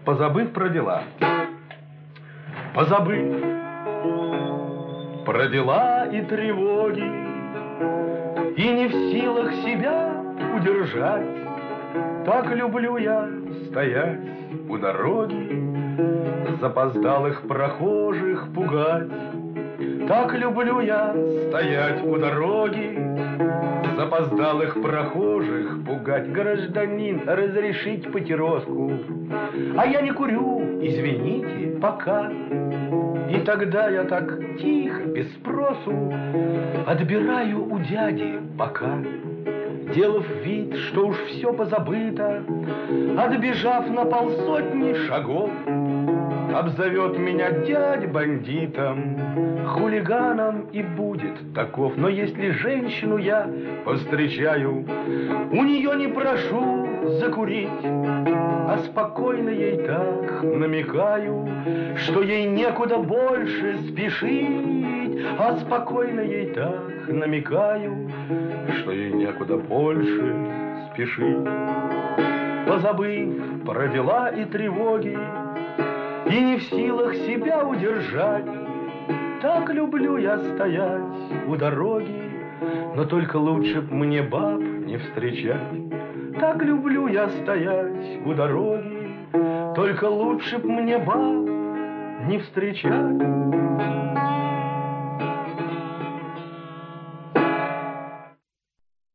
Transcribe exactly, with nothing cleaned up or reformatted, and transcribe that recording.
позабыв про дела. Позабыв про дела и тревоги, и не в силах себя удержать, так люблю я стоять у дороги, запоздалых прохожих пугать. Так люблю я стоять у дороги, запоздалых прохожих пугать. Гражданин, разрешить папироску? А я не курю, извините, пока. И тогда я так тихо, без спросу, отбираю у дяди бока, делав вид, что уж все позабыто, отбежав на полсотни шагов, обзовет меня дядь бандитом, хулиганом и будет таков. Но если женщину я повстречаю, у нее не прошу закурить, а спокойно ей так намекаю, что ей некуда больше спешить, а спокойно ей так намекаю, что ей некуда больше спешить. Позабыв про дела и тревоги, и не в силах себя удержать, так люблю я стоять у дороги, но только лучше б мне баб не встречать. Так люблю я стоять у дороги, только лучше б мне баб не встречать.